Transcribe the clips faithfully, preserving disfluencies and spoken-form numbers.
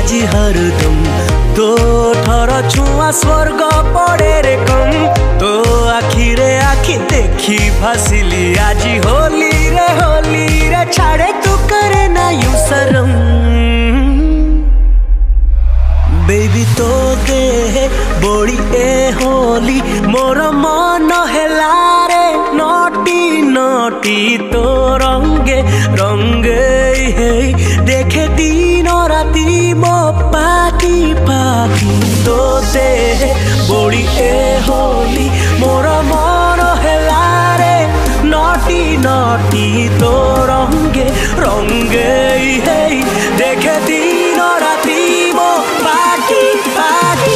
आज हरदम तो ठर छुआ स्वर्ग पड़े रे कम तो आखिरे आखि देखी भासिली आज होली रे होली रे छाड़े तू करे ना यूं शरम बेबी तो दे बोड़ी ए होली मोर मन हेला रे नटी नटी तो रंगे रंगे हे देखे दिन राती मो पाती पाती तो दे बोड़ी ए होली मोर मन हेला रे नटी नटी तो रंगे रंगे हे देखे दिन राती मो पाती पाती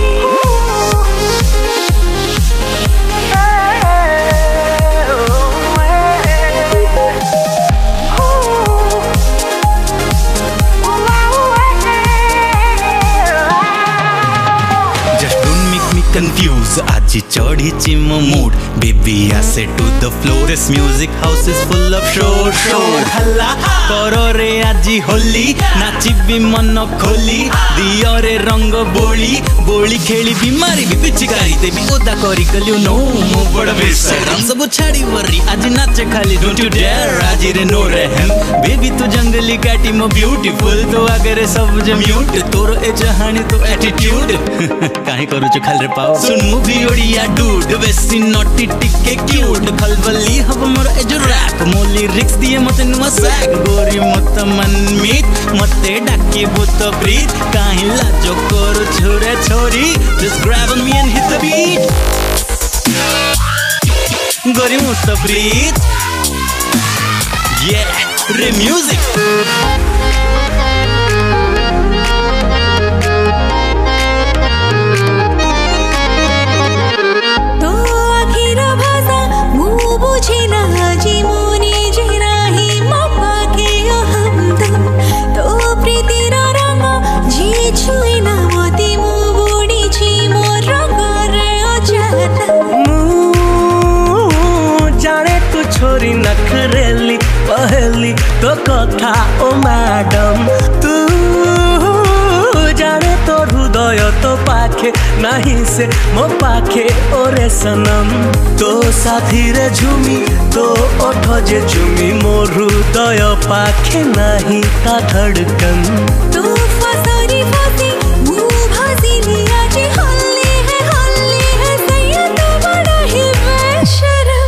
confused आज चढ़ी चिम मूड बेबी आसे to the floors music house is full of शोर शोर हल्ला करो रे आज होली नाचिबी मन खोली दियो रे रंग बोली बोली खेली भी मारी भी पिचकारी देबी ओदा करी कलियो नो मो बड़ बेशरम सब छाड़ी वरी आज नाचे खाली डोंट यू डेयर आज रे नो रहम बेबी तू जंगली काटी मो ब्यूटीफुल तो अगर सब जे म्यूट तोर ए जहानी तो एटीट्यूड काहे करू छ खाल रे पाओ सुन मूवी ओडिया डूड बेसी नटी टिके क्यूट खलबली हब मोर ए जो रैप मो लिरिक्स दिए मते नुआ सैग गोरी मत मन मीत मते डाके बुत प्रीत काहे लाजो कर छोरे छोरी just grab on me and hit the beat गोरी मत प्रीत yeah रे म्यूजिक नखरेली पहली तो कथा ओ मैडम तू जाने तो हृदय तो पाखे नहीं से मो पाखे ओरे सनम तो साथी रे झुमी तो ओठ जे झुमी मो हृदय पाखे नहीं ता धड़कन तू फसारी फसी मु भासिली आज होली है होली है सैया तो बड़ा ही बेशरम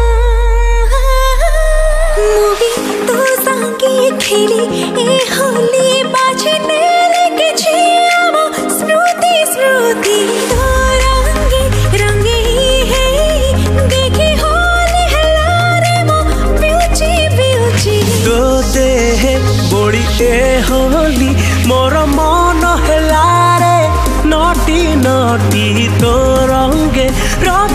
मूवी तो संगी खेली ए होली बाजने लेके छियामो स्मृति स्मृति तो रंगे रंगे है देखे होली है लारे मो ब्यूटी ब्यूटी तो दे बोड़ी ए होली मोर मन हेला रे नटी नटी तो रंगे रंगे